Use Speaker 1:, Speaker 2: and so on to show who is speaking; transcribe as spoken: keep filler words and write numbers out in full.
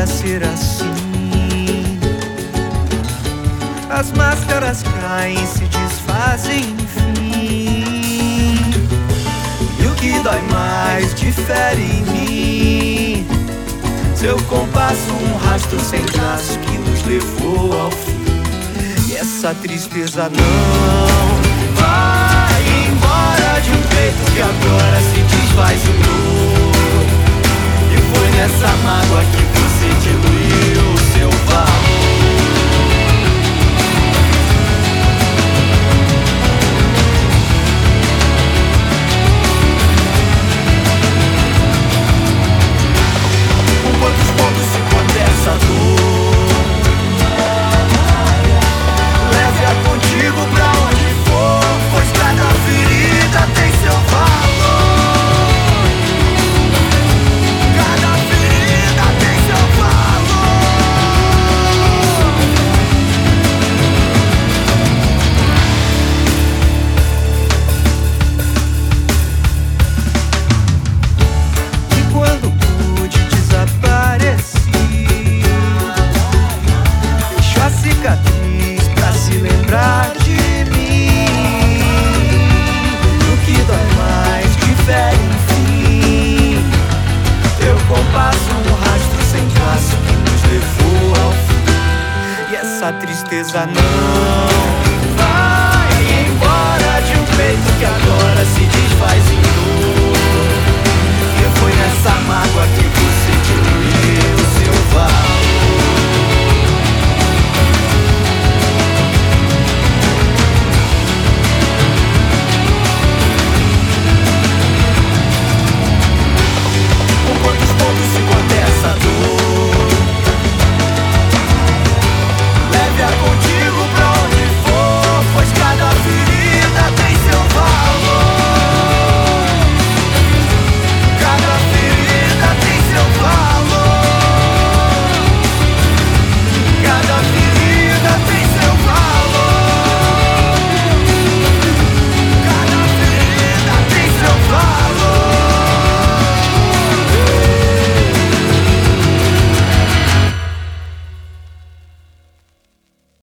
Speaker 1: deveria ser assim. As máscaras caem, se desfazem, enfim. E o que dói mais difere em mim. Seu compasso, um rastro sem traço que nos levou ao fim. E essa tristeza não vai embora de um jeito que agora se desfaz em dor. E foi nessa mágoa que você diluiu o seu valor. Quantos pontos se contesta a dor? Leve-a contigo pra onde for, pois cada ferida tem seu valor. Cada ferida tem seu valor. E quando pude desapareci, deixo a cicatriz pra se lembrar de mim. O que dói mais difere, enfim. Teu compasso, um rastro sem traço que nos levou ao fim. E essa tristeza não